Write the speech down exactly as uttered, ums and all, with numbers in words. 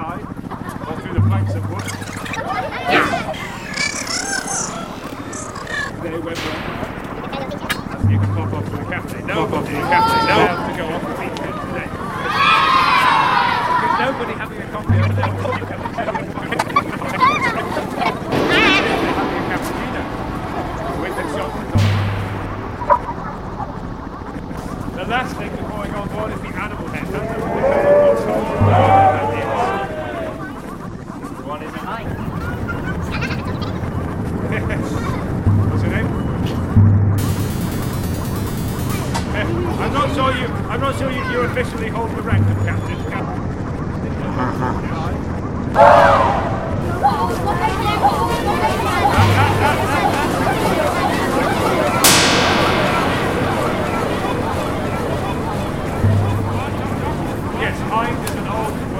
side or through the planks of wood. They went wrong. You can pop off to the captain. No, pop to the captain. No, to go off the feet today. There's nobody having a coffee over there. Having a cappuccino with the chocolate on. The last thing before I go on board is the animal head. That's the one in the eye. What's your name? I'm not sure you. I'm not sure you, you officially hold the rank of captain. captain. Yes, Hind is an old